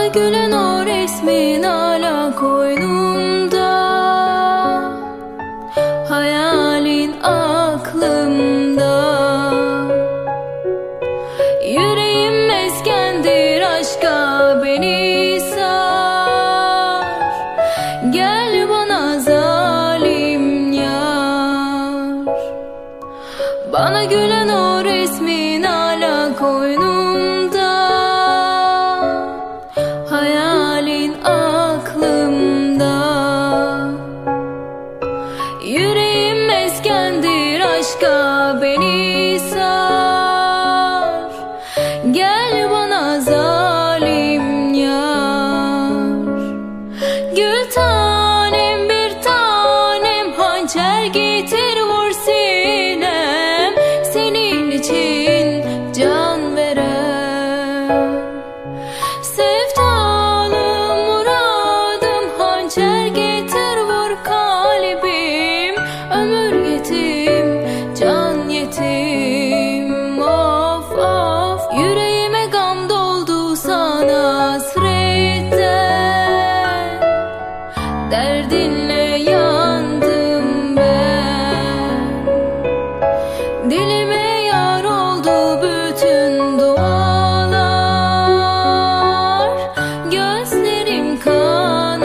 gülen o resmin hala koynumda, hayalin aklımda. Yüreğim meskendir, aşka beni sar. Gel bana zalim yar. Bana gülen o resmin hala koynumda, hayalin aklımda. Yüreğim meskendir, aşka beni sar. Gel bana zalim yar. Gül tanem, bir tanem, hançer getir vur sinem. Senin için can veren sevdalım, muradım, hançer getir vur kalbim. Ömür yetim, can yetim, of of. Yüreğime gam doldu sana hasretten, derdinle yandım ben. Dilime yar oldu bütün dualar, gözlerim kan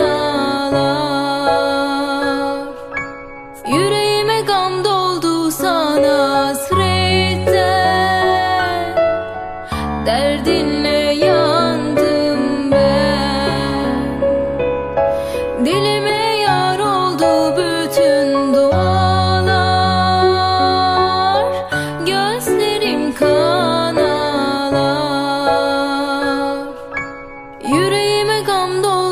ağlar. Yüreğime gam doldu sana hasretten, derdinle yandım ben. Dilime yar oldu bütün dualar, gözlerim kan ağlar. Yüreğime gam doldu